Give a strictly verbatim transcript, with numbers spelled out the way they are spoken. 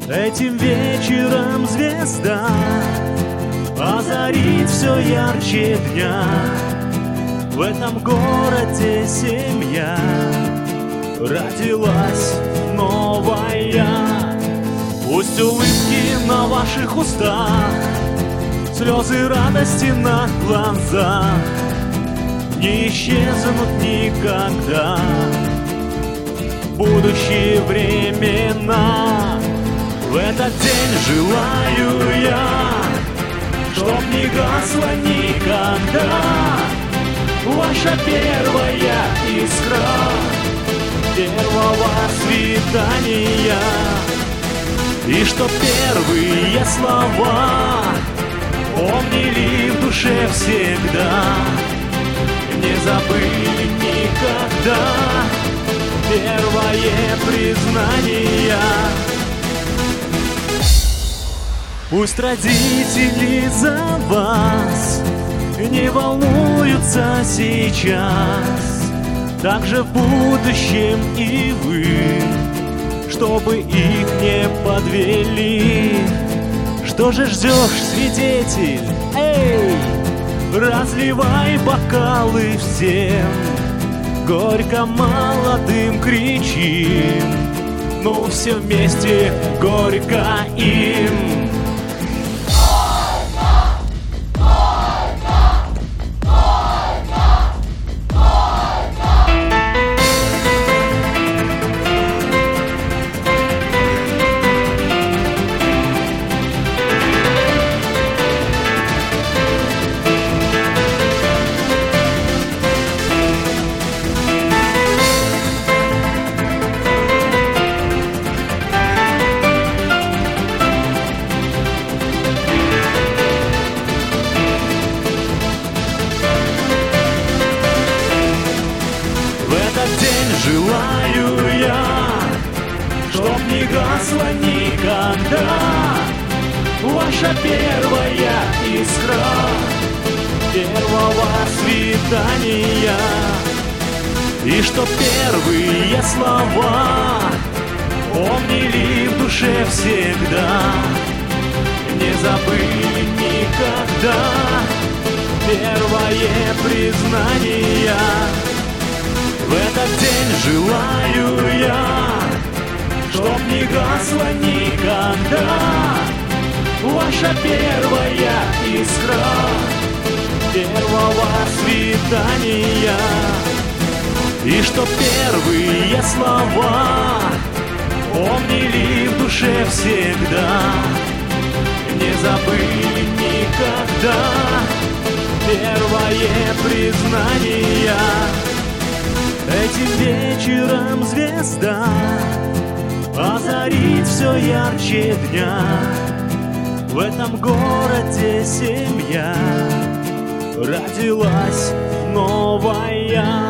Этим вечером звезда озарит все ярче дня. В этом городе семья родилась новая. Пусть улыбки на ваших устах, слезы радости на глазах не исчезнут никогда. Будущие времена в этот день желаю я, чтоб не гасла никогда ваша первая искра первого свидания. И чтоб первые слова помнили в душе всегда, не забыли никогда первое признание. Пусть родители за вас не волнуются сейчас, так же в будущем и вы, чтобы их не подвели. Что же ждешь, свидетель? Эй, разливай бокалы всем, горько молодым кричим, ну все вместе горько им. Желаю я, чтоб не гасла никогда ваша первая искра первого свидания. И чтоб первые слова помнили в душе всегда, не забыли никогда первое признание. В этот день желаю я, чтоб не гасла никогда ваша первая искра первого свидания. И чтоб первые слова помнили в душе всегда, не забыли никогда первое признание. Этим вечером звезда озарит все ярче дня. В этом городе семья родилась новая.